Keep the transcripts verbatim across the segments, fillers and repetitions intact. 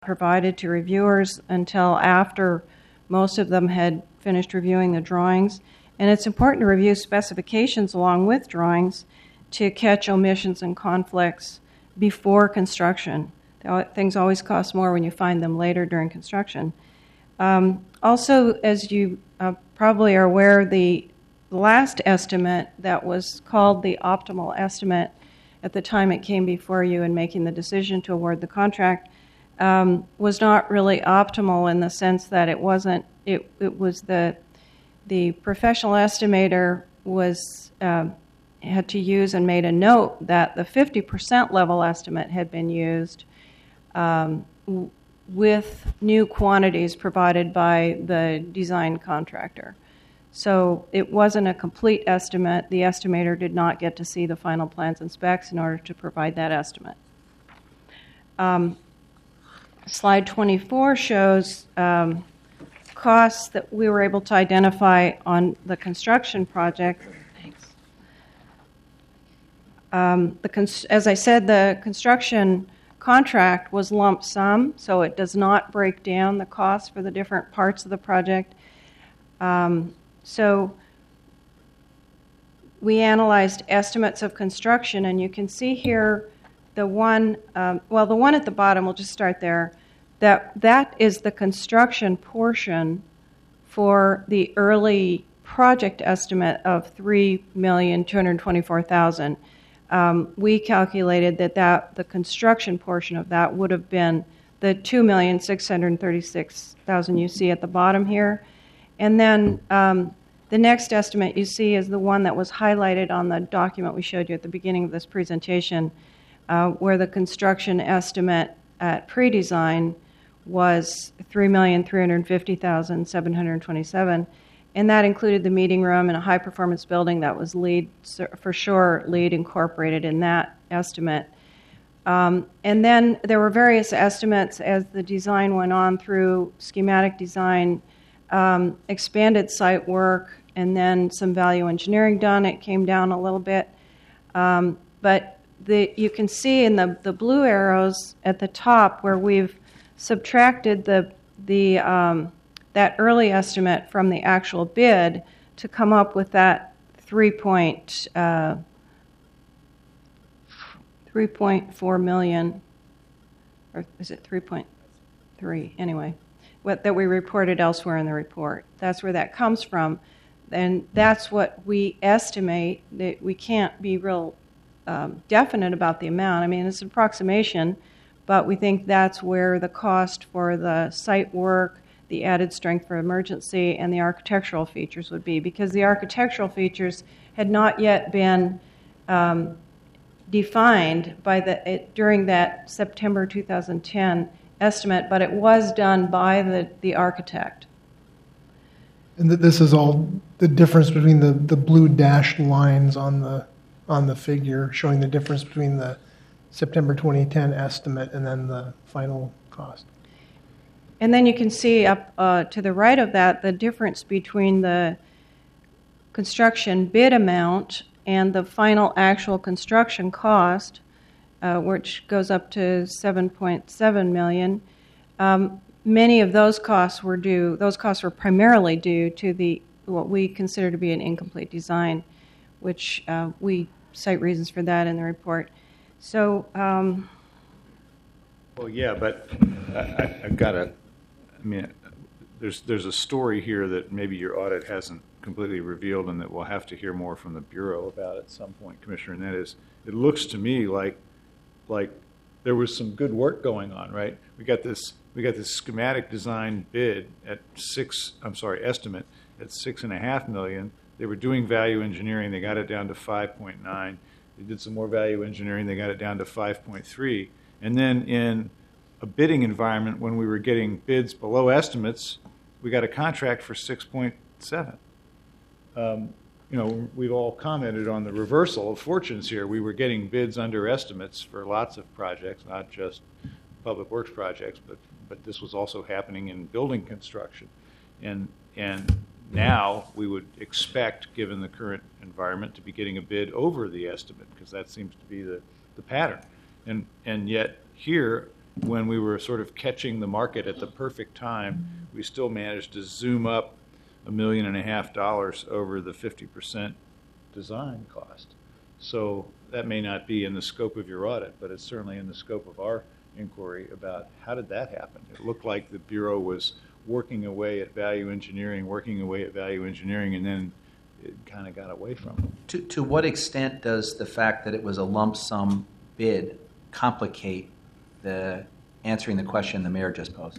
provided to reviewers until after most of them had finished reviewing the drawings. And it's important to review specifications along with drawings to catch omissions and conflicts before construction. Things always cost more when you find them later during construction. Um, also, as you uh, probably are aware, the last estimate that was called the optimal estimate at the time it came before you in making the decision to award the contract um, was not really optimal in the sense that it wasn't, it, it was the, the professional estimator was uh, had to use and made a note that the fifty percent level estimate had been used um, w- with new quantities provided by the design contractor. So it wasn't a complete estimate. The estimator did not get to see the final plans and specs in order to provide that estimate. Um, slide twenty-four shows um, costs that we were able to identify on the construction project. Thanks. Um, the cons- as I said, the construction contract was lump sum, so it does not break down the costs for the different parts of the project. Um, so we analyzed estimates of construction, and you can see here the one, um, well, the one at the bottom, we'll just start there, that that is the construction portion for the early project estimate of three million two hundred twenty-four thousand dollars. Um, we calculated that, that the construction portion of that would have been the two million six hundred thirty-six thousand dollars you see at the bottom here. And then um, the next estimate you see is the one that was highlighted on the document we showed you at the beginning of this presentation, uh, where the construction estimate at pre-design was three million three hundred fifty thousand seven hundred twenty-seven dollars. And that included the meeting room and a high-performance building that was LEED, for sure, LEED incorporated in that estimate. Um, and then there were various estimates as the design went on through schematic design, um, expanded site work, and then some value engineering done. It came down a little bit. Um, but the, you can see in the, the blue arrows at the top where we've subtracted the the um, that early estimate from the actual bid to come up with that three point uh, three point four million, or is it three point three? Anyway, what that we reported elsewhere in the report. That's where that comes from, and that's what we estimate. That we can't be real um, definite about the amount. I mean, it's an approximation, but we think that's where the cost for the site work, the added strength for emergency, and the architectural features would be, because the architectural features had not yet been um, defined by the it, during that September two thousand ten estimate, but it was done by the, the architect. And this is all the difference between the, the blue dashed lines on the on the figure, showing the difference between the September twenty ten estimate and then the final cost. And then you can see up uh, to the right of that the difference between the construction bid amount and the final actual construction cost, uh, which goes up to seven point seven million dollars. Um, many of those costs were due, those costs were primarily due to the what we consider to be an incomplete design, which uh, we cite reasons for that in the report. So, um, well, yeah, but I, I, I've got a, I mean, there's there's a story here that maybe your audit hasn't completely revealed, and that we'll have to hear more from the Bureau about at some point, Commissioner. And that is, it looks to me like like there was some good work going on, right? We got this we got this schematic design bid at six. I'm sorry, estimate at six and a half million. They were doing value engineering. They got it down to five point nine. They did some more value engineering. They got it down to five point three. And then in a bidding environment, when we were getting bids below estimates, we got a contract for six point seven. Um, you know, we've all commented on the reversal of fortunes here. We were getting bids under estimates for lots of projects, not just public works projects, but but this was also happening in building construction. And and now we would expect, given the current environment, to be getting a bid over the estimate, because that seems to be the, the pattern. And and yet here when we were sort of catching the market at the perfect time, we still managed to zoom up a million and a half dollars over the fifty percent design cost. So that may not be in the scope of your audit, but it's certainly in the scope of our inquiry about how did that happen. It looked like the Bureau was working away at value engineering, working away at value engineering, and then it kind of got away from it. To, to what extent does the fact that it was a lump sum bid complicate the answering the question the mayor just posed?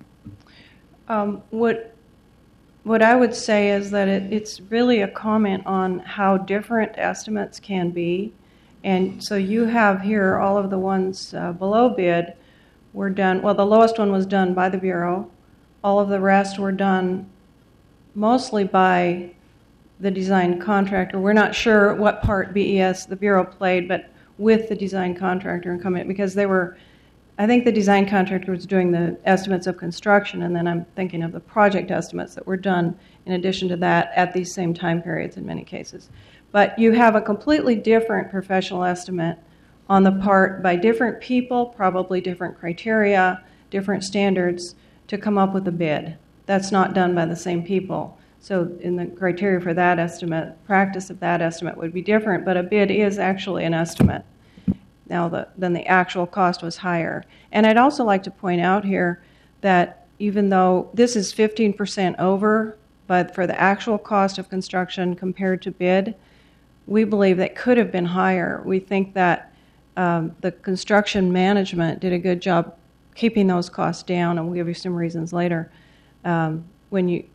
Um, what what I would say is that it, it's really a comment on how different estimates can be. And so you have here all of the ones uh, below bid were done, well, the lowest one was done by the Bureau. All of the rest were done mostly by the design contractor. We're not sure what part B E S, the Bureau, played, but with the design contractor and coming, because they were, I think the design contractor was doing the estimates of construction, and then I'm thinking of the project estimates that were done in addition to that at these same time periods in many cases. But you have a completely different professional estimate on the part by different people, probably different criteria, different standards to come up with a bid. That's not done by the same people. So in the criteria for that estimate, practice of that estimate would be different, but a bid is actually an estimate. Now, the, then the actual cost was higher. And I'd also like to point out here that even though this is fifteen percent over, but for the actual cost of construction compared to bid, we believe that could have been higher. We think that um, the construction management did a good job keeping those costs down, and we'll give you some reasons later um, when you,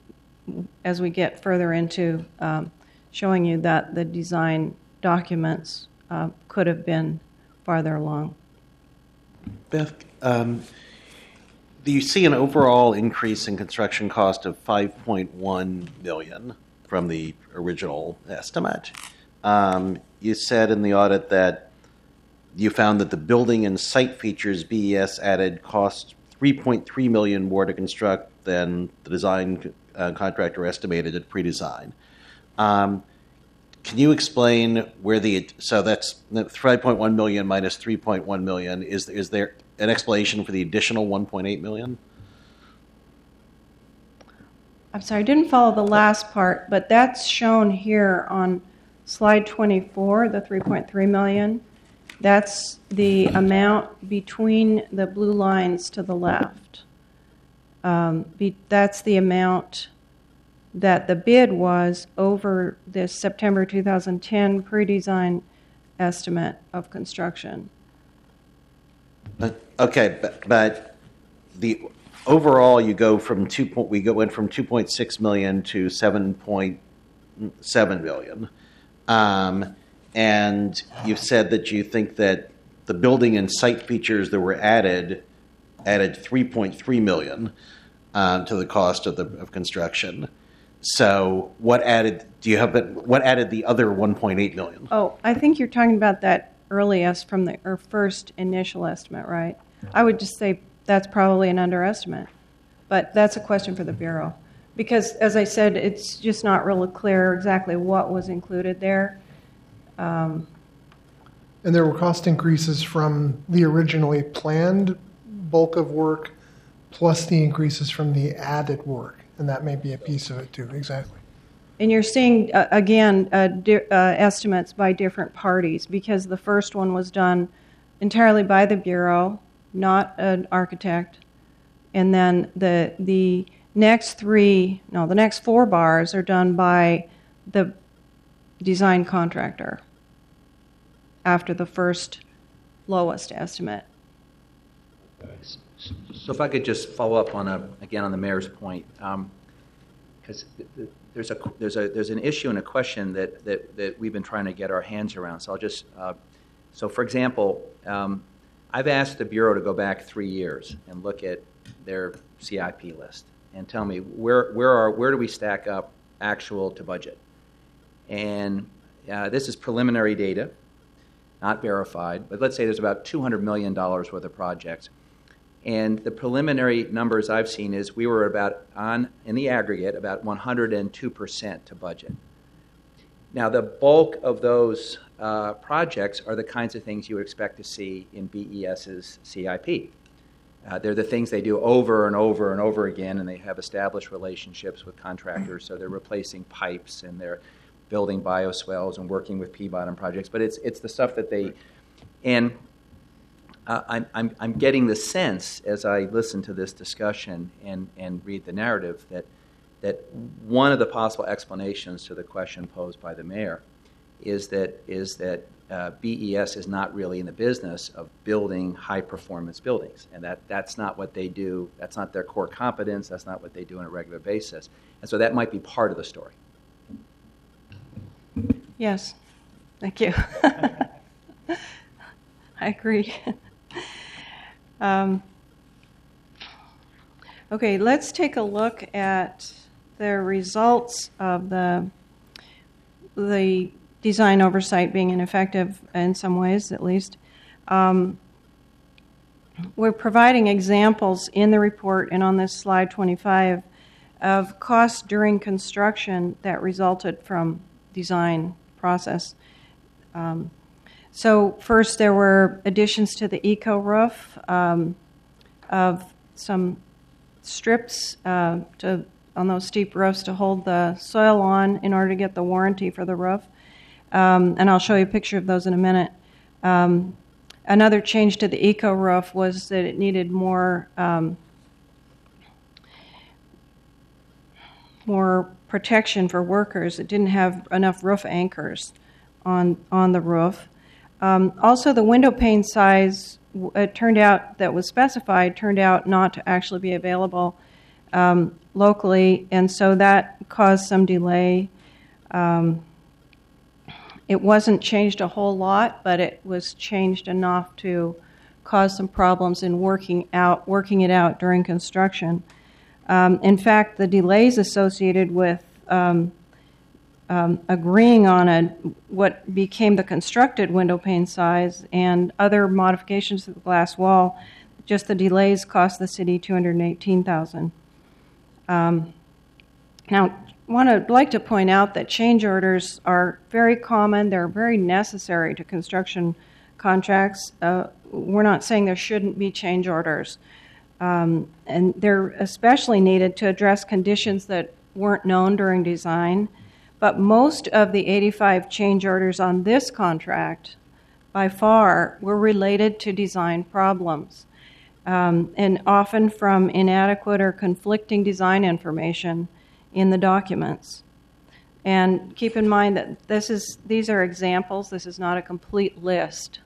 as we get further into um, showing you that the design documents uh, could have been farther along. Beth, um, do you see an overall increase in construction cost of five point one million dollars from the original estimate? Um, you said in the audit that you found that the building and site features B E S added cost three point three million dollars more to construct than the design uh, contractor estimated at pre-design. Um, Can you explain where the, so that's five point one million dollars minus three point one million dollars. Is, is there an explanation for the additional one point eight million dollars? I'm sorry, I didn't follow the last part, but that's shown here on slide twenty-four, the three point three million dollars. That's the amount between the blue lines to the left. Um, be, that's the amount that the bid was over this September two thousand ten pre-design estimate of construction. But, okay, but, but the overall, you go from two point, we go went from two point six million to seven point seven million, um, and you've said that you think that the building and site features that were added added three point three million uh, to the cost of the of construction. So, what added? Do you have? What added the other one point eight million? Oh, I think you're talking about that earliest from the or first initial estimate, right? I would just say that's probably an underestimate, but that's a question for the Bureau, because as I said, it's just not really clear exactly what was included there. Um, And there were cost increases from the originally planned bulk of work, plus the increases from the added work. And that may be a piece of it too, exactly. And you're seeing, uh, again, uh, di- uh, estimates by different parties, because the first one was done entirely by the Bureau, not an architect. And then the the next three, no, the next four bars are done by the design contractor after the first lowest estimate. So if I could just follow up on a, again on the mayor's point, because um, there's a there's a there's an issue and a question that, that, that we've been trying to get our hands around. So I'll just uh, so for example, um, I've asked the Bureau to go back three years and look at their C I P list and tell me where where are where do we stack up actual to budget, and uh, this is preliminary data, not verified, but let's say there's about two hundred million dollars worth of projects. And the preliminary numbers I've seen is we were about on, in the aggregate, about one hundred two percent to budget. Now, the bulk of those uh, projects are the kinds of things you would expect to see in BES's C I P. Uh, they're the things they do over and over and over again, and they have established relationships with contractors, so they're replacing pipes and they're building bioswales and working with P BOT on projects. But it's it's the stuff that they, and uh, I'm, I'm I'm getting the sense as I listen to this discussion and, and read the narrative that that one of the possible explanations to the question posed by the mayor is that is that uh, B E S is not really in the business of building high-performance buildings, and that, that's not what they do. That's not their core competence. That's not what they do on a regular basis. And so that might be part of the story. Yes, thank you. I agree. um, okay, let's take a look at the results of the the design oversight being ineffective in some ways, at least. Um, we're providing examples in the report and on this slide twenty-five of costs during construction that resulted from design process. Um, so first there were additions to the eco roof um, of some strips uh, to on those steep roofs to hold the soil on in order to get the warranty for the roof. Um, and I'll show you a picture of those in a minute. Um, another change to the eco roof was that it needed more um, more protection for workers. It didn't have enough roof anchors on on the roof. Um, also, the window pane size, it turned out that was specified, turned out not to actually be available um, locally, and so that caused some delay. Um, it wasn't changed a whole lot, but it was changed enough to cause some problems in working out, working it out during construction. Um, in fact, the delays associated with um, um, agreeing on a what became the constructed window pane size and other modifications to the glass wall, just the delays cost the city two hundred eighteen thousand dollars. Um, now, want to like to point out that change orders are very common. They're very necessary to construction contracts. Uh, we're not saying there shouldn't be change orders. Um, and they're especially needed to address conditions that weren't known during design. But most of the eighty-five change orders on this contract, by far, were related to design problems, um, and often from inadequate or conflicting design information in the documents. And keep in mind that this is these are examples. This is not a complete list.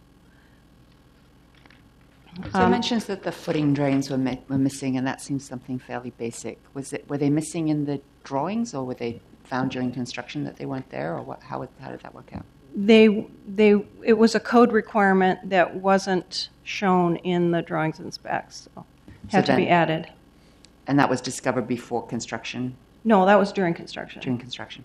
So it mentions that the footing drains were mi- were missing, and that seems something fairly basic. Was it were they missing in the drawings, or were they found during construction that they weren't there, or what? How would, how did that work out? They they it was a code requirement that wasn't shown in the drawings and specs, so had So to be then- added. And that was discovered before construction, No, that was during construction. during construction.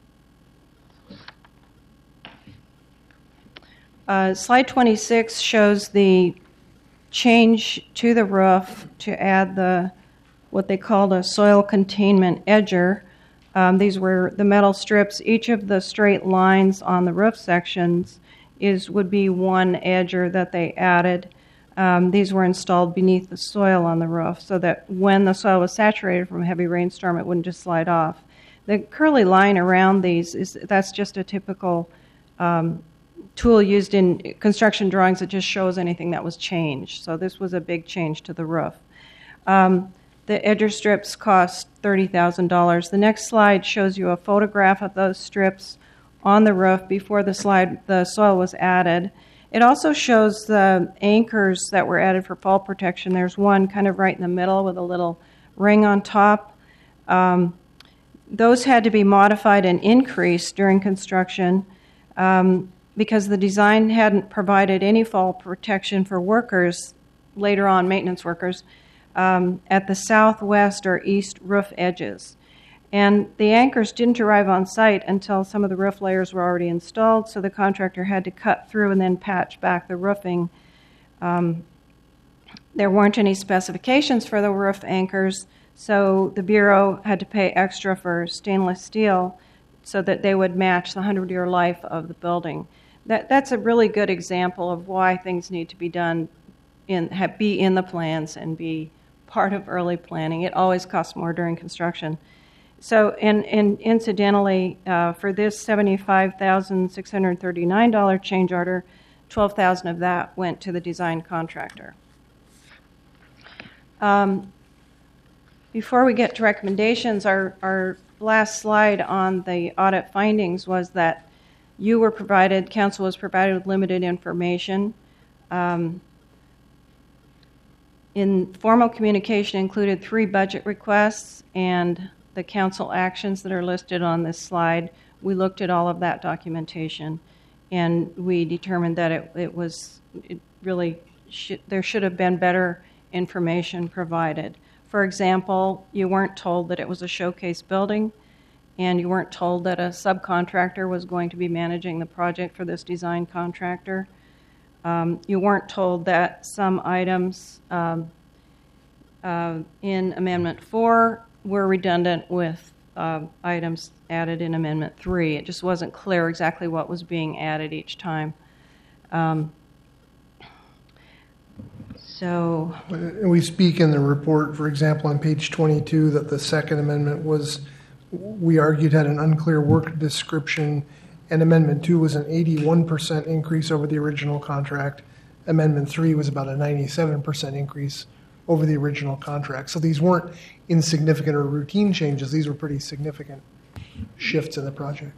Uh, slide twenty-six shows the change to the roof to add the what they called a soil containment edger. Um, these were the metal strips. Each of the straight lines on the roof sections is would be one edger that they added. Um, these were installed beneath the soil on the roof so that when the soil was saturated from a heavy rainstorm, it wouldn't just slide off. The curly line around these is that's just a typical um, tool used in construction drawings that just shows anything that was changed. So this was a big change to the roof. Um, the edger strips cost thirty thousand dollars. The next slide shows you a photograph of those strips on the roof before the slide the soil was added. It also shows the anchors that were added for fall protection. There's one kind of right in the middle with a little ring on top. Um, those had to be modified and increased during construction um, because the design hadn't provided any fall protection for workers, later on maintenance workers, um, at the southwest or east roof edges. And the anchors didn't arrive on site until some of the roof layers were already installed, so the contractor had to cut through and then patch back the roofing. Um, there weren't any specifications for the roof anchors, so the Bureau had to pay extra for stainless steel so that they would match the hundred-year life of the building. that that's a really good example of why things need to be done in have, be in the plans and be part of early planning. It always costs more during construction. So, and, and incidentally, uh, for this seventy-five thousand six hundred thirty-nine dollars change order, twelve thousand dollars of that went to the design contractor. Um, before we get to recommendations, our, our last slide on the audit findings was that you were provided, council was provided with limited information. Um, informal communication included three budget requests and the council actions that are listed on this slide. We looked at all of that documentation, and we determined that it, it was it really should, there should have been better information provided. For example, you weren't told that it was a showcase building, and you weren't told that a subcontractor was going to be managing the project for this design contractor. Um, you weren't told that some items um, uh, in Amendment four were redundant with uh, items added in Amendment three. It just wasn't clear exactly what was being added each time. Um, so... And we speak in the report, for example, on page twenty-two, that the Second Amendment was, we argued, had an unclear work description, and Amendment two was an eighty-one percent increase over the original contract. Amendment three was about a ninety-seven percent increase over the original contract. So these weren't insignificant or routine changes. These were pretty significant shifts in the project.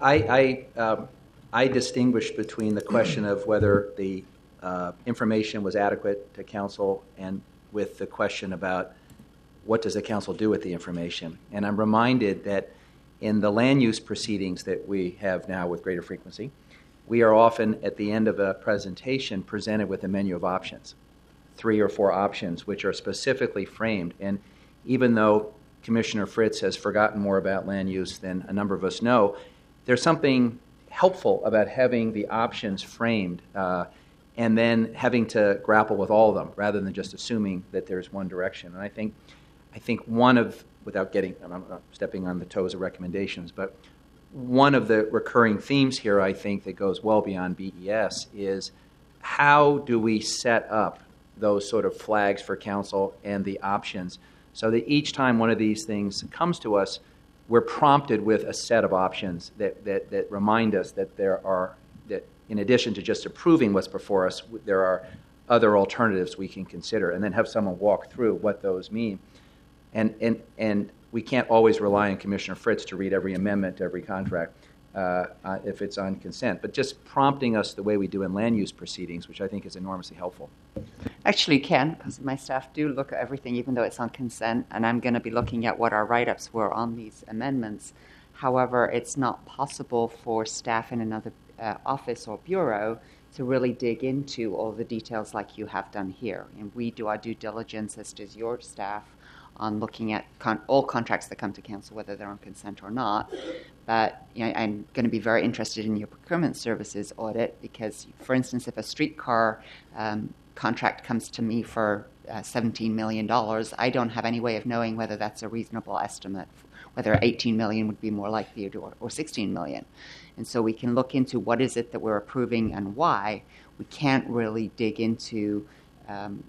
I, I, um, I distinguish between the question of whether the uh, information was adequate to council and with the question about what does the council do with the information. And I'm reminded that in the land use proceedings that we have now with greater frequency, we are often at the end of a presentation presented with a menu of options, three or four options, which are specifically framed. And even though Commissioner Fritz has forgotten more about land use than a number of us know, there's something helpful about having the options framed uh, and then having to grapple with all of them rather than just assuming that there's one direction. And I think, I think one of, without getting, I'm not stepping on the toes of recommendations, but one of the recurring themes here, I think, that goes well beyond B E S is how do we set up those sort of flags for council and the options so that each time one of these things comes to us, we're prompted with a set of options that, that, that remind us that there are, that in addition to just approving what's before us, there are other alternatives we can consider, and then have someone walk through what those mean. And, and, and we can't always rely on Commissioner Fritz to read every amendment to every contract uh, uh, if it's on consent, but just prompting us the way we do in land use proceedings, which I think is enormously helpful. Actually, you can, because my staff do look at everything, even though it's on consent, and I'm going to be looking at what our write-ups were on these amendments. However, it's not possible for staff in another uh, office or bureau to really dig into all the details like you have done here. And we do our due diligence, as does your staff, on looking at con- all contracts that come to council, whether they're on consent or not. But you know, I'm going to be very interested in your procurement services audit because, for instance, if a streetcar um, contract comes to me for uh, seventeen million dollars, I don't have any way of knowing whether that's a reasonable estimate, whether eighteen million dollars would be more likely or, or sixteen million dollars. And so we can look into what is it that we're approving and why. We can't really dig into um,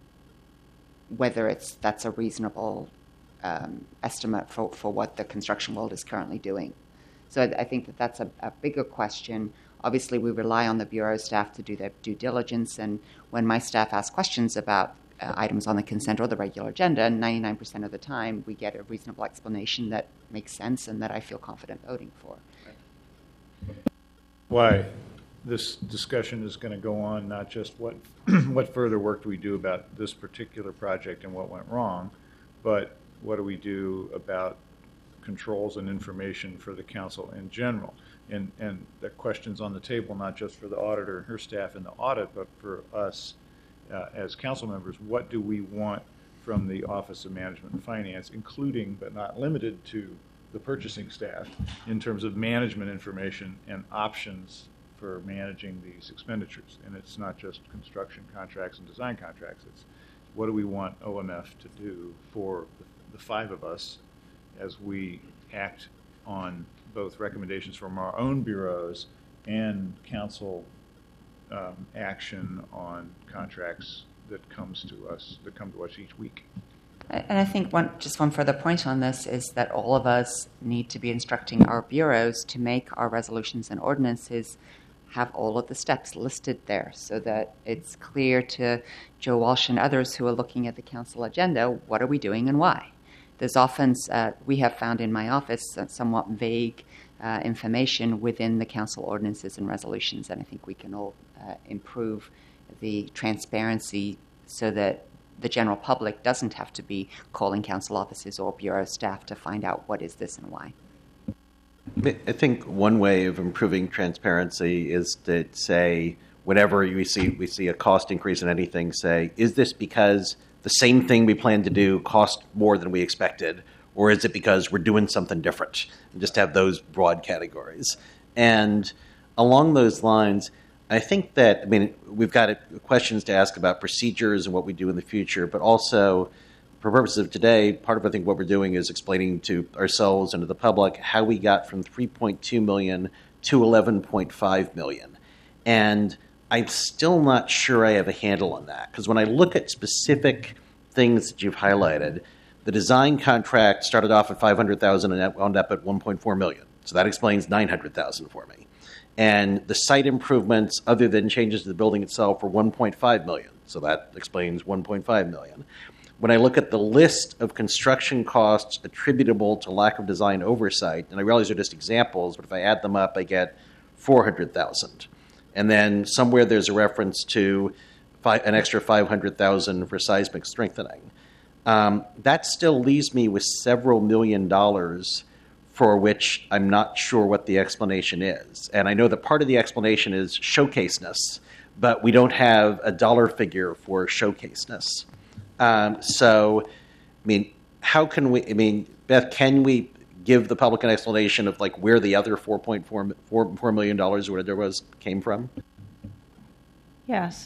whether it's that's a reasonable um, estimate for, for what the construction world is currently doing. So I, I think that that's a, a bigger question. Obviously, we rely on the Bureau staff to do their due diligence, and when my staff ask questions about uh, items on the consent or the regular agenda, ninety-nine percent of the time we get a reasonable explanation that makes sense and that I feel confident voting for. Why this discussion is going to go on, not just what what further work do we do about this particular project and what went wrong, but what do we do about controls and information for the council in general. And, and the questions on the table, not just for the auditor and her staff in the audit, but for us uh, as council members, what do we want from the Office of Management and Finance, including but not limited to the purchasing staff in terms of management information and options for managing these expenditures. And it's not just construction contracts and design contracts. It's what do we want O M F to do for the, the five of us as we act on both recommendations from our own bureaus and council um, action on contracts that comes to us, that come to us each week. And I think one, just one further point on this is that all of us need to be instructing our bureaus to make our resolutions and ordinances have all of the steps listed there so that it's clear to Joe Walsh and others who are looking at the council agenda, what are we doing and why? There's often, uh, we have found in my office, uh, somewhat vague uh, information within the council ordinances and resolutions, and I think we can all uh, improve the transparency so that the general public doesn't have to be calling council offices or bureau staff to find out what is this and why. I think one way of improving transparency is to say, whenever we see we see a cost increase in anything, say, is this because the same thing we planned to do cost more than we expected, or is it because we're doing something different? And just have those broad categories. And along those lines, I think that, I mean, we've got questions to ask about procedures and what we do in the future, but also, for purposes of today, part of I think what we're doing is explaining to ourselves and to the public how we got from three point two million to eleven point five million. And I'm still not sure I have a handle on that, because when I look at specific things that you've highlighted, the design contract started off at five hundred thousand and wound up at one point four million. So that explains nine hundred thousand for me. And the site improvements, other than changes to the building itself, were one point five million. So that explains one point five million. When I look at the list of construction costs attributable to lack of design oversight, and I realize they're just examples, but if I add them up, I get four hundred thousand. And then somewhere there's a reference to five, an extra five hundred thousand for seismic strengthening. Um, that still leaves me with several million dollars for which I'm not sure what the explanation is. And I know that part of the explanation is showcaseness, but we don't have a dollar figure for showcaseness. Um, so, I mean, how can we, I mean, Beth, can we give the public an explanation of like where the other four point four million dollars or whatever it was came from? Yes.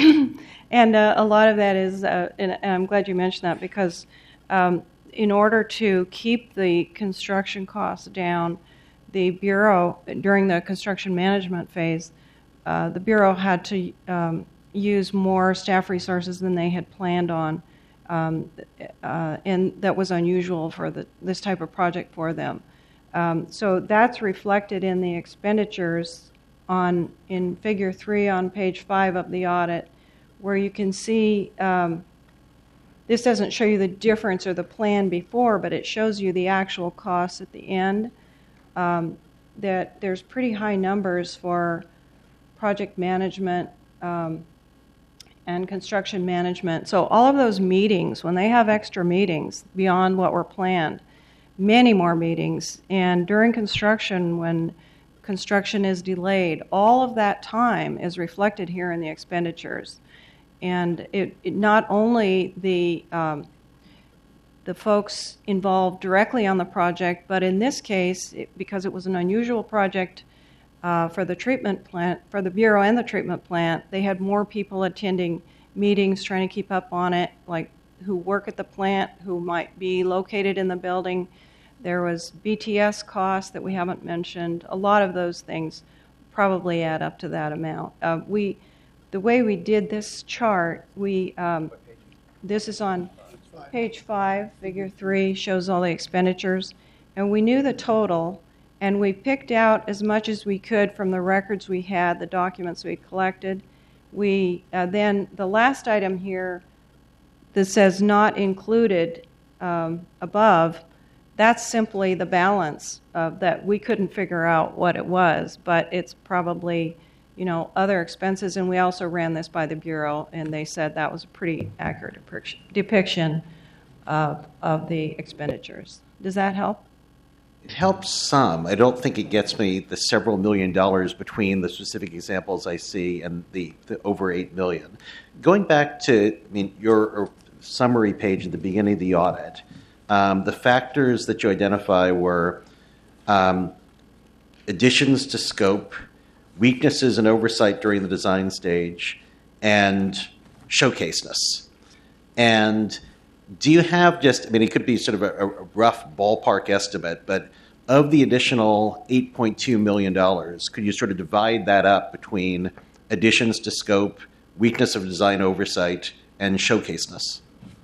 and uh, a lot of that is, uh, and I'm glad you mentioned that, because um, in order to keep the construction costs down, the Bureau, during the construction management phase, uh, the Bureau had to um, use more staff resources than they had planned on, um, uh, and that was unusual for the, this type of project for them. Um, so that's reflected in the expenditures on in Figure three on page five of the audit, where you can see um, this doesn't show you the difference or the plan before, but it shows you the actual costs at the end. Um, that there's pretty high numbers for project management um, and construction management. So all of those meetings, when they have extra meetings beyond what were planned, many more meetings, and during construction when construction is delayed, all of that time is reflected here in the expenditures. And it, it not only the um, the folks involved directly on the project, but in this case, it, because it was an unusual project uh, for the treatment plant, for the Bureau and the treatment plant, they had more people attending meetings, trying to keep up on it, like who work at the plant, who might be located in the building. There was B T S costs that we haven't mentioned. A lot of those things probably add up to that amount. Uh, we, the way we did this chart, we um, this is on page five, figure three, shows all the expenditures, and we knew the total, and we picked out as much as we could from the records we had, the documents we collected. We uh, then the last item here that says not included um, above. That's simply the balance of that we couldn't figure out what it was, but it's probably, you know, other expenses. And we also ran this by the Bureau, and they said that was a pretty accurate depiction of, of the expenditures. Does that help? It helps some. I don't think it gets me the several million dollars between the specific examples I see and the, the over eight million. Going back to, I mean, your summary page at the beginning of the audit. Um, the factors that you identify were um, additions to scope, weaknesses in oversight during the design stage, and showcaseness. And do you have just, I mean, it could be sort of a, a rough ballpark estimate, but of the additional eight point two million dollars, could you sort of divide that up between additions to scope, weakness of design oversight, and showcaseness.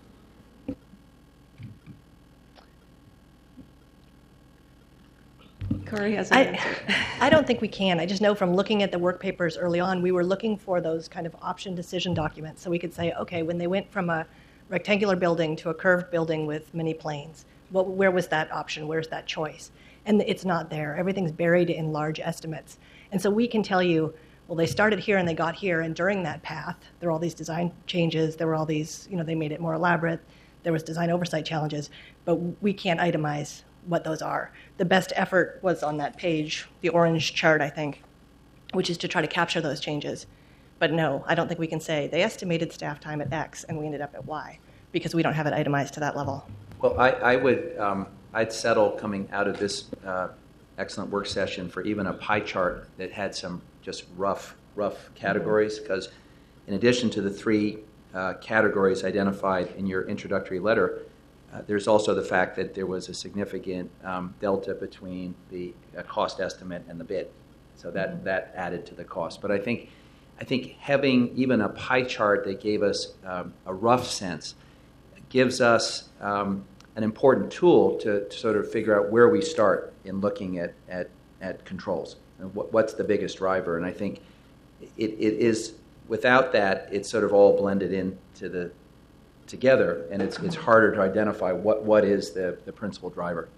Corey has an I, answer. I don't think we can. I just know from looking at the work papers early on, we were looking for those kind of option decision documents. So we could say, okay, when they went from a rectangular building to a curved building with many planes, what, where was that option? Where's that choice? And it's not there. Everything's buried in large estimates. And so we can tell you, well, they started here and they got here, and during that path, there were all these design changes. There were all these, you know, they made it more elaborate. There was design oversight challenges, but we can't itemize what those are. The best effort was on that page, the orange chart, I think, which is to try to capture those changes. But no, I don't think we can say they estimated staff time at X and we ended up at Y, because we don't have it itemized to that level. Well, I, I would, um, I'd settle coming out of this uh, excellent work session for even a pie chart that had some just rough, rough categories, because in addition to the three uh, categories identified in your introductory letter, Uh, there's also the fact that there was a significant um, delta between the uh, cost estimate and the bid, so that that added to the cost. But I think, I think having even a pie chart that gave us um, a rough sense gives us um, an important tool to, to sort of figure out where we start in looking at at, at controls and what, what's the biggest driver. And I think it, it is without that, it's sort of all blended into the together, and it's it's harder to identify what, what is the, the principal driver.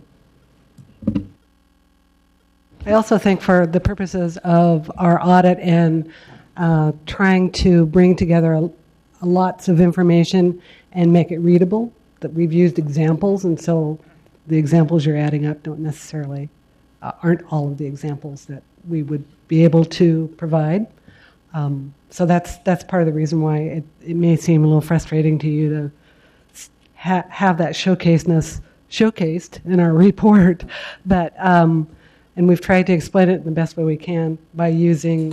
I also think for the purposes of our audit and uh, trying to bring together a, a lots of information and make it readable, that we've used examples, and so the examples you're adding up don't necessarily, uh, aren't all of the examples that we would be able to provide. Um, so that's that's part of the reason why it, it may seem a little frustrating to you to ha- have that showcaseness showcased in our report, but um, and we've tried to explain it in the best way we can by using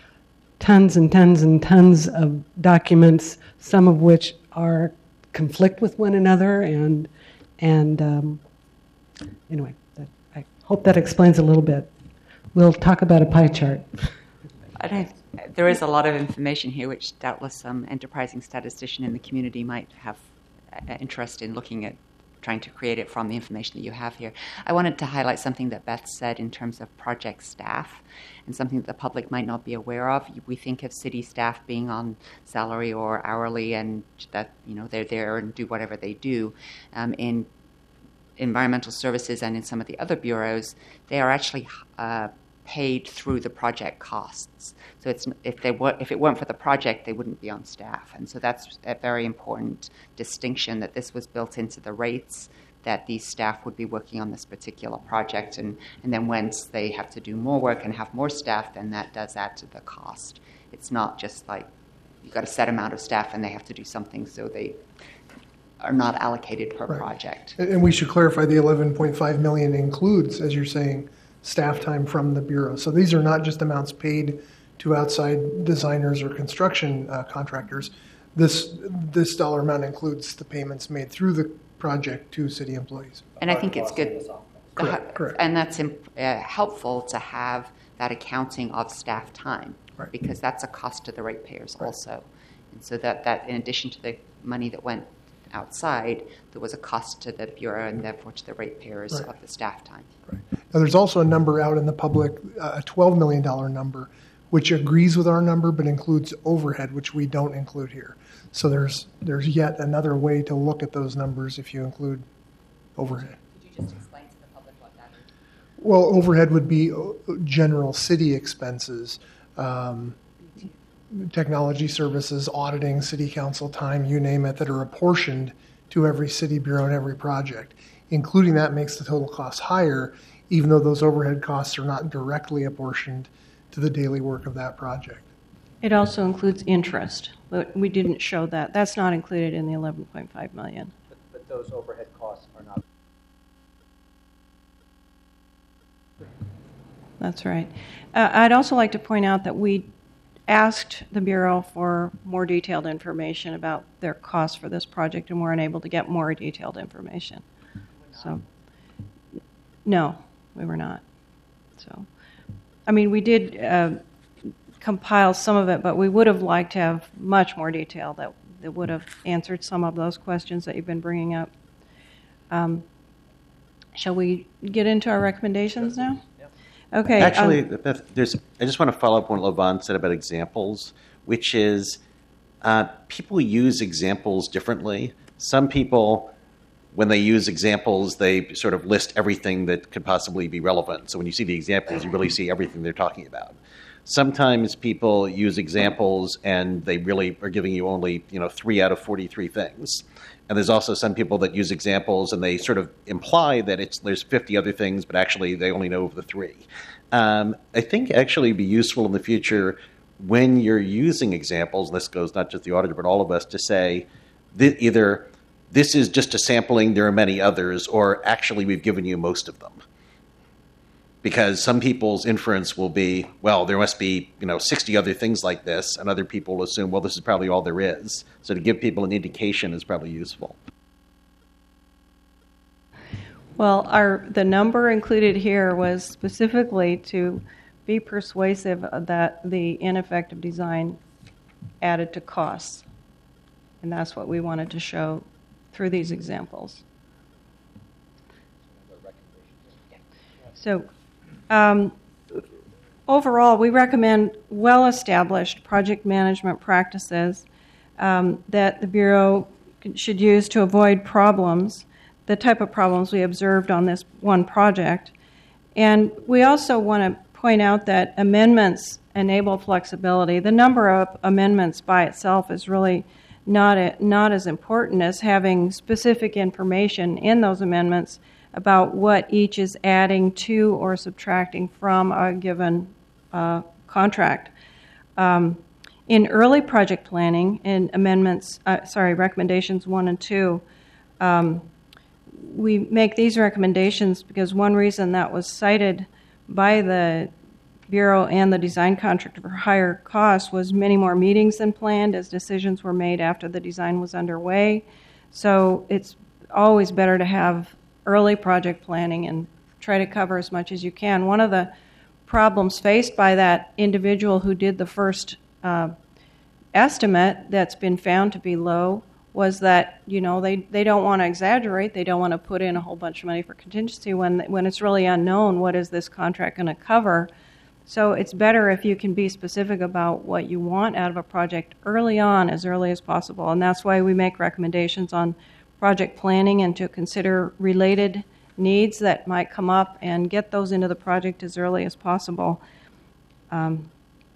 tons and tons and tons of documents, some of which are conflict with one another, and and um, anyway, that, I hope that explains a little bit. We'll talk about a pie chart. I don't, there is a lot of information here which doubtless some enterprising statistician in the community might have uh, interest in looking at, trying to create it from the information that you have here. I wanted to highlight something that Beth said in terms of project staff, and something that the public might not be aware of. We think of city staff being on salary or hourly, and that, you know, they're there and do whatever they do. Um, in environmental services and in some of the other bureaus, they are actually uh, paid through the project costs. So it's if they were if it weren't for the project, they wouldn't be on staff. And so that's a very important distinction, that this was built into the rates, that these staff would be working on this particular project, and, and then once they have to do more work and have more staff, then that does add to the cost. It's not just like you've got a set amount of staff and they have to do something, so they are not allocated per Right. project. And we should clarify, the eleven point five million includes, as you're saying, staff time from the Bureau. So these are not just amounts paid to outside designers or construction uh, contractors. This this dollar amount includes the payments made through the project to city employees. And I think it's good. Correct, correct. And that's imp- uh, helpful to have that accounting of staff time, Right. because that's a cost to the ratepayers also. And so that, that in addition to the money that went outside, there was a cost to the Bureau and therefore to the ratepayers Right. of the staff time. Right. Now, there's also a number out in the public, uh, a twelve million dollars number, which agrees with our number but includes overhead, which we don't include here. So there's there's yet another way to look at those numbers if you include overhead. Could you just explain to the public what that is? Well, overhead would be uh, general city expenses, um, technology services, auditing, city council time, you name it, that are apportioned to every city bureau and every project. Including that makes the total cost higher, even though those overhead costs are not directly apportioned to the daily work of that project. It also includes interest, but we didn't show that. That's not included in the eleven point five million. But, but those overhead costs are not. That's right. Uh, I'd also like to point out that we asked the Bureau for more detailed information about their costs for this project, and we're unable to get more detailed information. So, no, we were not. So, I mean, we did uh, compile some of it, but we would have liked to have much more detail that, that would have answered some of those questions that you've been bringing up. Um, shall we get into our recommendations now? Okay. Actually, um, Beth, there's, I just want to follow up on what Lavon said about examples, which is uh, people use examples differently. Some people, when they use examples, they sort of list everything that could possibly be relevant. So when you see the examples, you really see everything they're talking about. Sometimes people use examples and they really are giving you only, you know, three out of forty-three things. And there's also some people that use examples and they sort of imply that it's there's fifty other things, but actually they only know of the three. Um, I think actually it'd be useful in the future when you're using examples, this goes not just the auditor, but all of us, to say that either this is just a sampling, there are many others, or actually we've given you most of them. Because some people's inference will be, well, there must be, you know, sixty other things like this, and other people will assume, well, this is probably all there is. So to give people an indication is probably useful. Well, our the number included here was specifically to be persuasive that the ineffective design added to costs. And that's what we wanted to show through these examples. So um, overall, we recommend well-established project management practices um, that the Bureau should use to avoid problems, the type of problems we observed on this one project. And we also want to point out that amendments enable flexibility. The number of amendments by itself is really not a, not as important as having specific information in those amendments about what each is adding to or subtracting from a given uh, contract. Um, in early project planning, in amendments, uh, sorry, recommendations one and two, um, we make these recommendations because one reason that was cited by the Bureau and the design contractor for higher costs was many more meetings than planned as decisions were made after the design was underway. So it's always better to have early project planning and try to cover as much as you can. One of the problems faced by that individual who did the first uh, estimate that's been found to be low was that, you know, they, they don't want to exaggerate. They don't want to put in a whole bunch of money for contingency when when it's really unknown what is this contract going to cover. So it's better if you can be specific about what you want out of a project early on, as early as possible. And that's why we make recommendations on project planning and to consider related needs that might come up and get those into the project as early as possible. Um,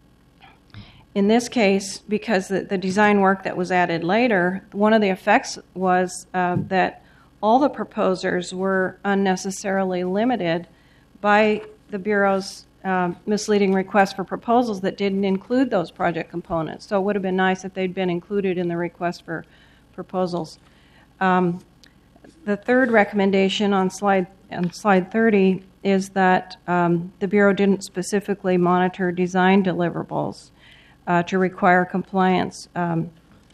in this case, because the, the design work that was added later, one of the effects was uh, that all the proposers were unnecessarily limited by the Bureau's uh, misleading request for proposals that didn't include those project components. So it would have been nice if they'd been included in the request for proposals. Um, the third recommendation on slide on slide thirty is that um, the Bureau didn't specifically monitor design deliverables uh, to require compliance. Um,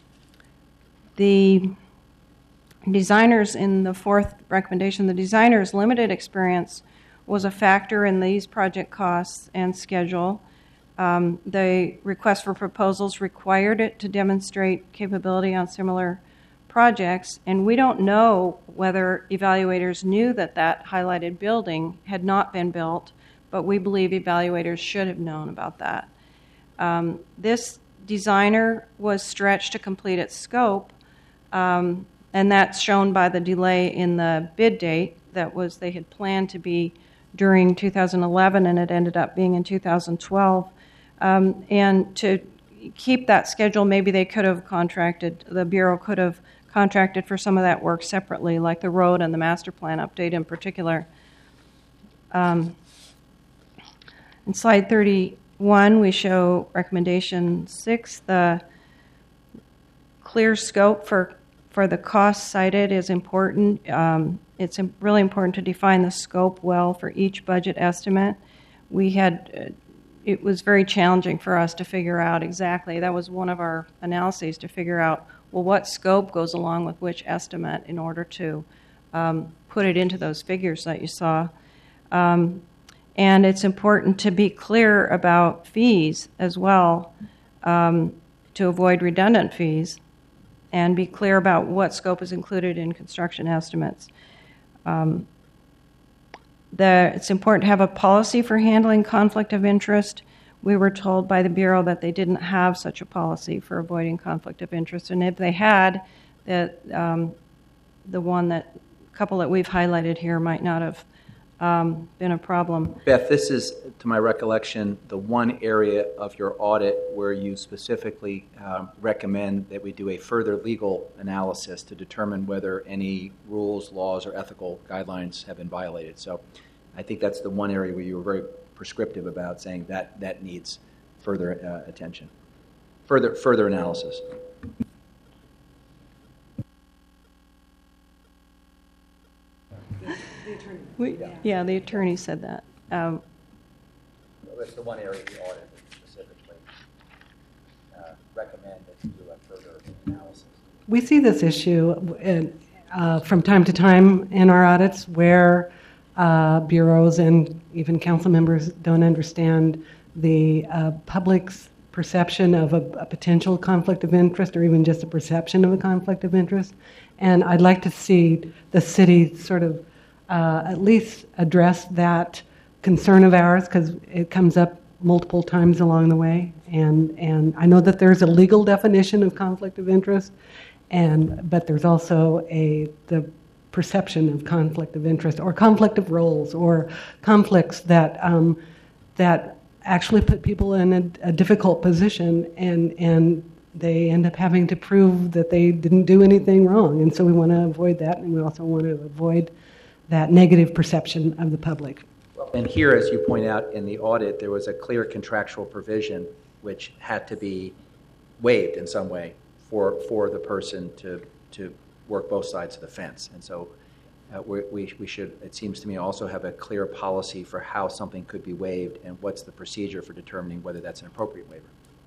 the designers in the fourth recommendation, the designers' limited experience was a factor in these project costs and schedule. Um, the request for proposals required it to demonstrate capability on similar projects, and we don't know whether evaluators knew that that highlighted building had not been built, but we believe evaluators should have known about that. Um, this designer was stretched to complete its scope, um, and that's shown by the delay in the bid date. That was, they had planned to be during two thousand eleven, and it ended up being in two thousand twelve. Um, and to keep that schedule, maybe they could have contracted, the Bureau could have contracted for some of that work separately, like the road and the master plan update in particular. Um, in slide thirty-one, we show recommendation six. The clear scope for, for the costs cited is important. Um, it's really important to define the scope well for each budget estimate. We had, it was very challenging for us to figure out exactly. That was one of our analyses, to figure out, well, what scope goes along with which estimate in order to um, put it into those figures that you saw. Um, And it's important to be clear about fees as well, um, to avoid redundant fees, and be clear about what scope is included in construction estimates. Um, the, it's important to have a policy for handling conflict of interest. We were told by the Bureau that they didn't have such a policy for avoiding conflict of interest, and if they had, that um, the one that couple that we've highlighted here might not have um, been a problem. Beth, this is, to my recollection, the one area of your audit where you specifically um, recommend that we do a further legal analysis to determine whether any rules, laws, or ethical guidelines have been violated. So I think that's the one area where you were very prescriptive about saying that that needs further uh, attention, further further analysis. We, yeah, the attorney said that. Um, That's the one area of the audit that specifically uh, recommend that you do a further analysis. We see this issue in, uh, from time to time in our audits where uh, bureaus and even council members don't understand the uh, public's perception of a, a potential conflict of interest, or even just a perception of a conflict of interest. And I'd like to see the city sort of uh, at least address that concern of ours, because it comes up multiple times along the way. And, and I know that there's a legal definition of conflict of interest, and but there's also a the perception of conflict of interest, or conflict of roles, or conflicts that um, that actually put people in a, a difficult position, and and they end up having to prove that they didn't do anything wrong. And so we want to avoid that, and we also want to avoid that negative perception of the public. And here, as you point out in the audit, there was a clear contractual provision which had to be waived in some way for for the person to to work both sides of the fence. And so uh, we, we we should, it seems to me, also have a clear policy for how something could be waived and what's the procedure for determining whether that's an appropriate waiver.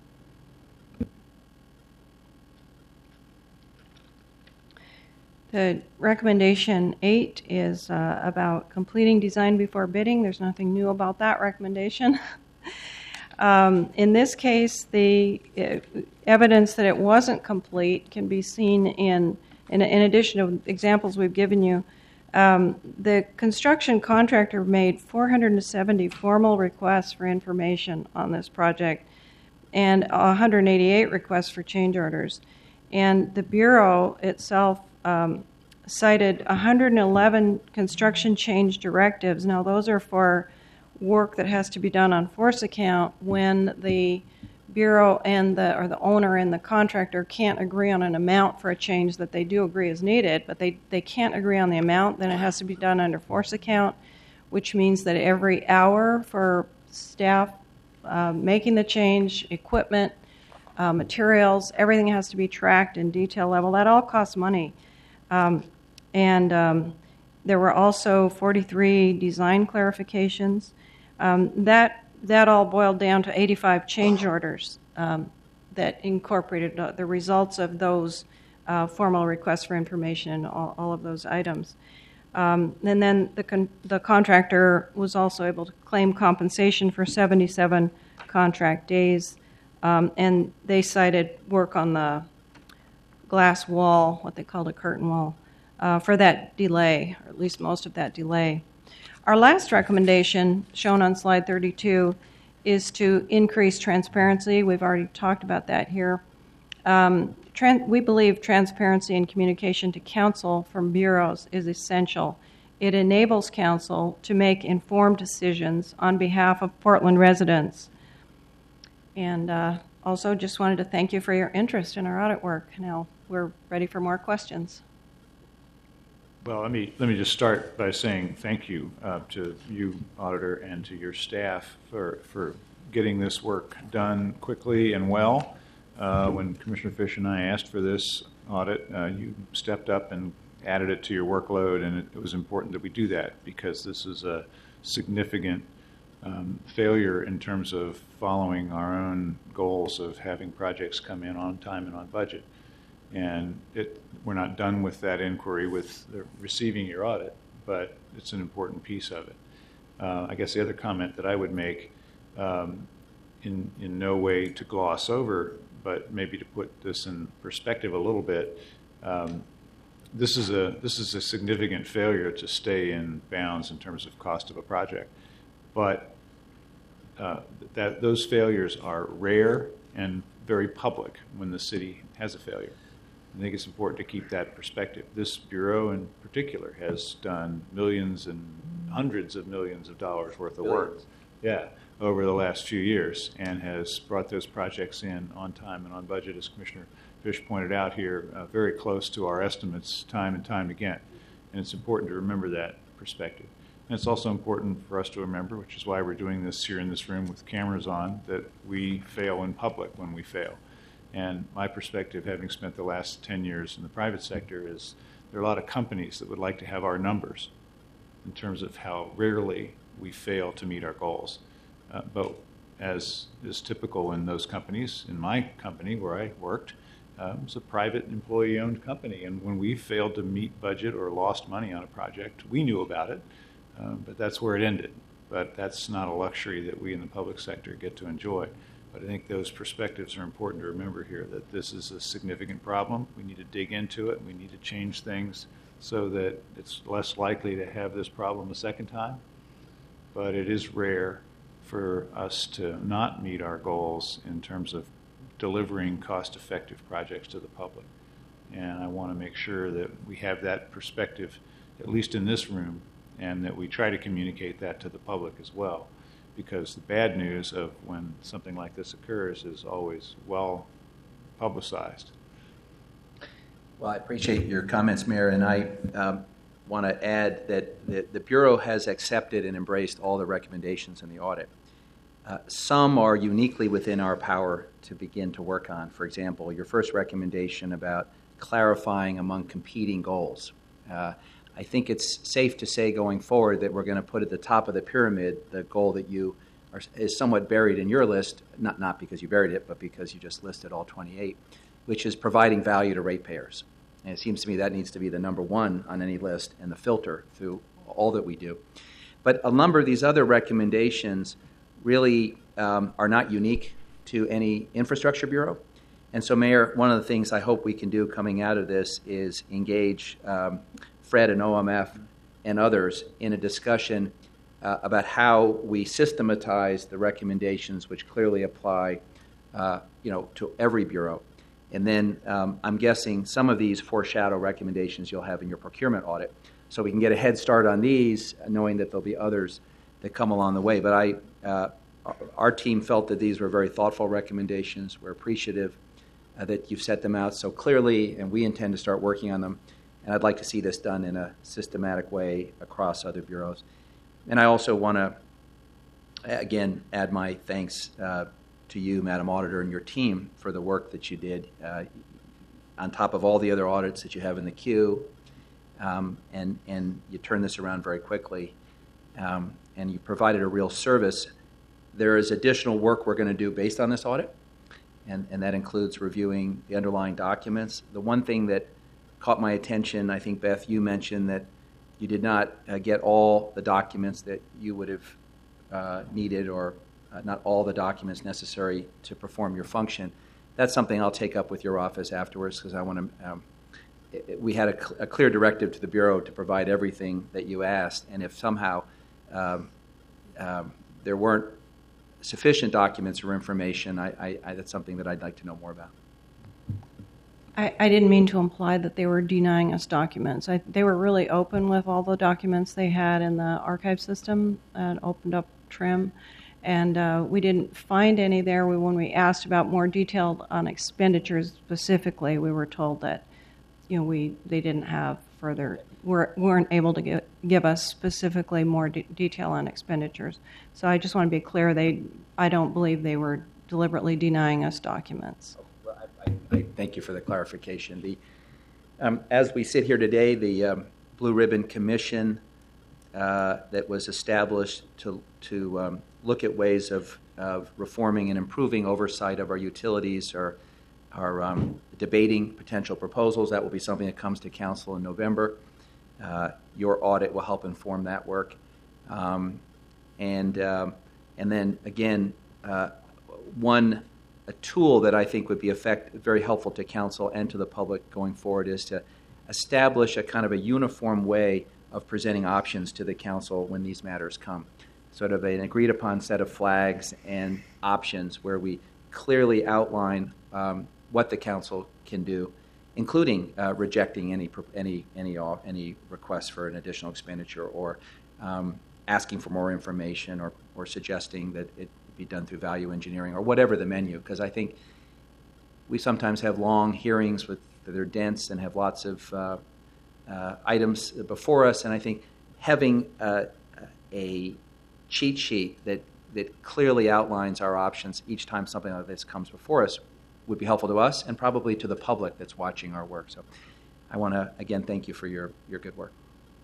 The recommendation eight is uh, about completing design before bidding. There's nothing new about that recommendation. um, in this case, the uh, evidence that it wasn't complete can be seen in, in, in addition to examples we've given you. Um, the construction contractor made four hundred seventy formal requests for information on this project and one hundred eighty-eight requests for change orders. And the Bureau itself Um, cited one hundred eleven construction change directives. Now, those are for work that has to be done on force account when the Bureau and the or the owner and the contractor can't agree on an amount for a change that they do agree is needed, but they, they can't agree on the amount. Then it has to be done under force account, which means that every hour for staff uh, making the change, equipment, uh, materials, everything has to be tracked in detail level. That all costs money. Um, and um, there were also forty-three design clarifications. Um, that that all boiled down to eighty-five change orders um, that incorporated uh, the results of those uh, formal requests for information and all, all of those items. Um, and then the con- the contractor was also able to claim compensation for seventy-seven contract days, um, and they cited work on the glass wall, what they called a curtain wall, uh, for that delay, or at least most of that delay. Our last recommendation, shown on slide thirty-two, is to increase transparency. We've already talked about that here. Um, tran- we believe transparency and communication to council from bureaus is essential. It enables council to make informed decisions on behalf of Portland residents. And uh, also just wanted to thank you for your interest in our audit work. Now we're ready for more questions. Well, let me let me just start by saying thank you uh, to you, auditor, and to your staff for for getting this work done quickly and well. Uh, when Commissioner Fish and I asked for this audit, uh, you stepped up and added it to your workload, and it, it was important that we do that because this is a significant um, failure in terms of following our own goals of having projects come in on time and on budget. And it, we're not done with that inquiry with the, receiving your audit, but it's an important piece of it. Uh, I guess the other comment that I would make, um, in, in no way to gloss over, but maybe to put this in perspective a little bit, um, this is a this is a significant failure to stay in bounds in terms of cost of a project. But uh, that those failures are rare and very public when the city has a failure. I think it's important to keep that perspective. This bureau in particular has done millions and hundreds of millions of dollars worth of work. Yeah, over the last few years, and has brought those projects in on time and on budget, as Commissioner Fish pointed out here, uh, very close to our estimates time and time again. And it's important to remember that perspective. And it's also important for us to remember, which is why we're doing this here in this room with cameras on, that we fail in public when we fail. And my perspective, having spent the last ten years in the private sector, is there are a lot of companies that would like to have our numbers in terms of how rarely we fail to meet our goals. Uh, but as is typical in those companies, in my company where I worked, uh, it was a private employee-owned company. And when we failed to meet budget or lost money on a project, we knew about it, uh, but that's where it ended. But that's not a luxury that we in the public sector get to enjoy. But I think those perspectives are important to remember here, that this is a significant problem. We need to dig into it. We need to change things so that it's less likely to have this problem a second time. But it is rare for us to not meet our goals in terms of delivering cost-effective projects to the public. And I want to make sure that we have that perspective, at least in this room, and that we try to communicate that to the public as well. Because the bad news of when something like this occurs is always well publicized. Well, I appreciate your comments, Mayor, and I um, want to add that the, the Bureau has accepted and embraced all the recommendations in the audit. Uh, some are uniquely within our power to begin to work on. For example, your first recommendation about clarifying among competing goals. Uh, I think it's safe to say going forward that we're going to put at the top of the pyramid the goal that you are, is somewhat buried in your list, not, not because you buried it, but because you just listed all twenty-eight, which is providing value to ratepayers. And it seems to me that needs to be the number one on any list and the filter through all that we do. But a number of these other recommendations really um, are not unique to any infrastructure bureau. And so, Mayor, one of the things I hope we can do coming out of this is engage um, Fred and O M F and others in a discussion uh, about how we systematize the recommendations which clearly apply uh, you know, to every bureau. And then um, I'm guessing some of these foreshadow recommendations you'll have in your procurement audit. So we can get a head start on these, knowing that there'll be others that come along the way. But I, uh, our team felt that these were very thoughtful recommendations. We're appreciative uh, that you've set them out so clearly, and we intend to start working on them. And I'd like to see this done in a systematic way across other bureaus. And I also want to, again, add my thanks uh, to you, Madam Auditor, and your team for the work that you did uh, on top of all the other audits that you have in the queue. Um, and, and you turned this around very quickly. Um, and you provided a real service. There is additional work we're going to do based on this audit, and, and that includes reviewing the underlying documents. The one thing that caught my attention, I think, Beth, you mentioned that you did not uh, get all the documents that you would have uh, needed, or uh, not all the documents necessary to perform your function. That's something I'll take up with your office afterwards, because I want to, um, it, we had a, cl- a clear directive to the Bureau to provide everything that you asked, and if somehow um, um, there weren't sufficient documents or information, I, I, I, that's something that I'd like to know more about. I, I didn't mean to imply that they were denying us documents. I, they were really open with all the documents they had in the archive system and opened up trim. And uh, we didn't find any there. We, when we asked about more detail on expenditures specifically, we were told that, you know, we they didn't have further, were, weren't able to give, give us specifically more de- detail on expenditures. So I just want to be clear, they, I don't believe they were deliberately denying us documents. Well, I, I, I thank you for the clarification. The, um, as we sit here today, the um, Blue Ribbon Commission uh, that was established to to um, look at ways of, of reforming and improving oversight of our utilities are, are um, debating potential proposals. That will be something that comes to Council in November. Uh, your audit will help inform that work. Um, And, um, and then, again, uh, one a tool that I think would be effect, very helpful to council and to the public going forward is to establish a kind of a uniform way of presenting options to the council when these matters come. Sort of an agreed-upon set of flags and options where we clearly outline um, what the council can do, including uh, rejecting any any any any requests for an additional expenditure, or um, asking for more information, or or suggesting that it be done through value engineering, or whatever the menu. Because I think we sometimes have long hearings with that are dense and have lots of uh, uh, items before us, and I think having uh, a cheat sheet that, that clearly outlines our options each time something like this comes before us would be helpful to us and probably to the public that's watching our work. So I want to, again, thank you for your, your good work.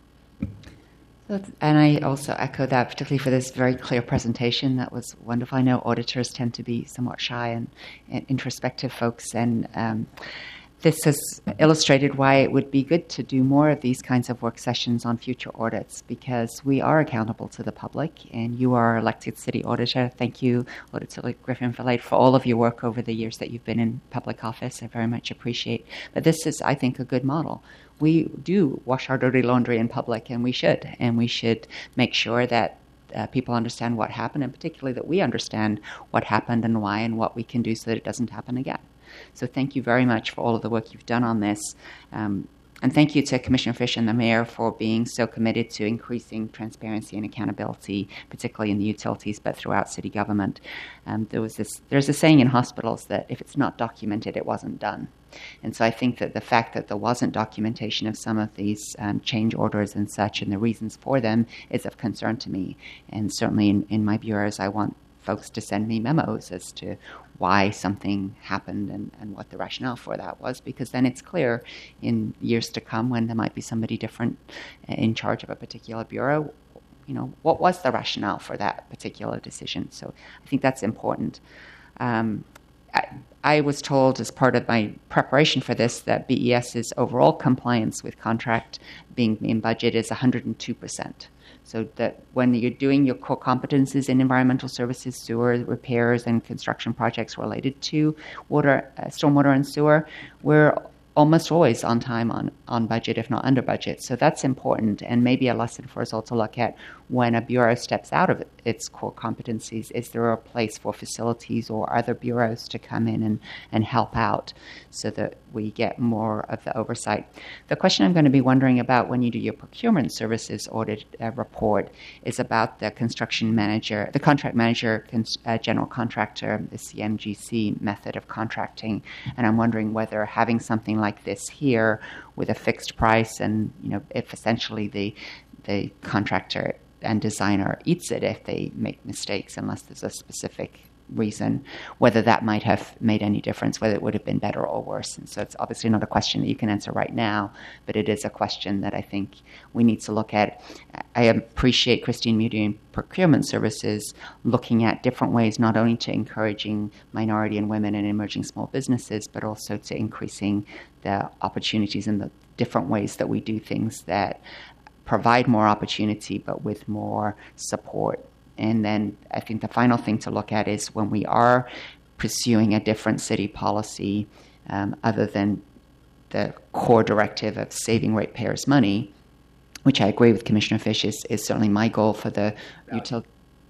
And I also echo that, particularly for this very clear presentation. That was wonderful. I know auditors tend to be somewhat shy and, and introspective folks, and um, this has illustrated why it would be good to do more of these kinds of work sessions on future audits, because we are accountable to the public, and you are elected city auditor. Thank you, Auditor Griffin-Fillate, for all of your work over the years that you've been in public office. I very much appreciate. But this is, I think, a good model. We do wash our dirty laundry in public, and we should. And we should make sure that uh, people understand what happened, and particularly that we understand what happened and why, and what we can do so that it doesn't happen again. So thank you very much for all of the work you've done on this. Um, and thank you to Commissioner Fish and the Mayor for being so committed to increasing transparency and accountability, particularly in the utilities, but throughout city government. Um, there was this, there's a saying in hospitals that if it's not documented, it wasn't done. And so I think that the fact that there wasn't documentation of some of these um, change orders and such, and the reasons for them, is of concern to me. And certainly in, in my bureaus, I want folks to send me memos as to why something happened and, and what the rationale for that was, because then it's clear in years to come when there might be somebody different in charge of a particular bureau, you know, what was the rationale for that particular decision. So I think that's important. Um, I, I was told as part of my preparation for this that BES's overall compliance with contract being in budget is one hundred two percent. So that when you're doing your core competencies in environmental services, sewer repairs, and construction projects related to water, uh, stormwater and sewer, we're almost always on time, on, on budget, if not under budget. So that's important, and maybe a lesson for us all to look at when a bureau steps out of its core competencies. Is there a place for facilities or other bureaus to come in and, and help out so that we get more of the oversight? The question I'm going to be wondering about when you do your procurement services audit uh, report is about the construction manager, the contract manager, cons- uh, general contractor, the C M G C method of contracting. And I'm wondering whether having something like this here with a fixed price, and you know, if essentially the the contractor and designer eats it if they make mistakes, unless there's a specific reason, whether that might have made any difference, whether it would have been better or worse. And so it's obviously not a question that you can answer right now, but it is a question that I think we need to look at. I appreciate Christine Moody in procurement services looking at different ways, not only to encouraging minority and women and emerging small businesses, but also to increasing the opportunities in the different ways that we do things that provide more opportunity, but with more support. And then I think the final thing to look at is when we are pursuing a different city policy, um, other than the core directive of saving ratepayers money, which I agree with Commissioner Fish is, is certainly my goal for the utility.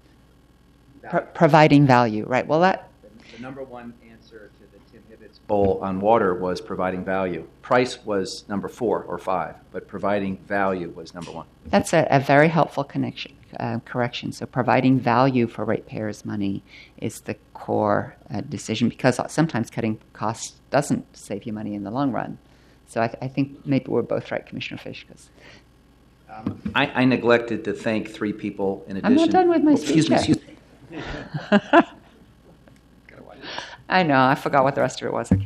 Pro- providing value, right? Well, that the, the number one answer to the Tim Hibbett's goal on water was providing value. Price was number four or five, but providing value was number one. That's a, a very helpful connection. Uh, correction. So providing value for ratepayers' money is the core uh, decision, because sometimes cutting costs doesn't save you money in the long run. So I, th- I think maybe we're both right, Commissioner Fish. Cause um, I, I neglected to thank three people in addition. I'm not done with my oh, speech. Excuse me. Excuse me. I know. I forgot what the rest of it was.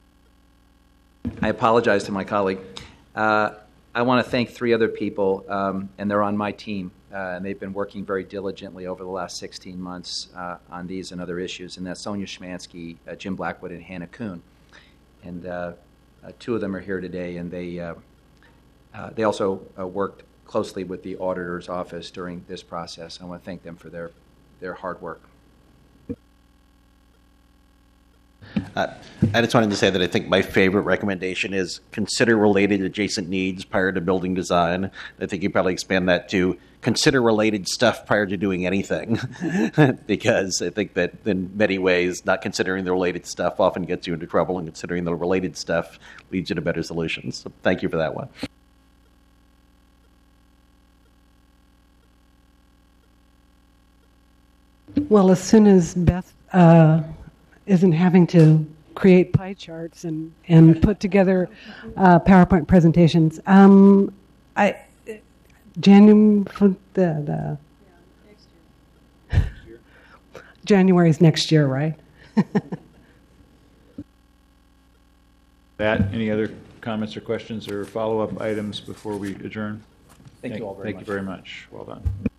I apologize to my colleague. Uh, I want to thank three other people, um, and they're on my team. Uh, and they've been working very diligently over the last sixteen months uh, on these and other issues. And that's Sonia Schmansky, uh, Jim Blackwood, and Hannah Kuhn. And uh, uh, two of them are here today, and they uh, uh, they also uh, worked closely with the auditor's office during this process. I want to thank them for their, their hard work. Uh, I just wanted to say that I think my favorite recommendation is consider related adjacent needs prior to building design. I think you probably expand that to consider related stuff prior to doing anything, because I think that in many ways, not considering the related stuff often gets you into trouble, and considering the related stuff leads you to better solutions. So thank you for that one. Well, as soon as Beth uh, isn't having to create pie charts and, and put together uh, PowerPoint presentations, um, I January for the, the January is next year, right? That, any other comments or questions or follow-up items before we adjourn? Thank you all very Thank much. you very much. Well done.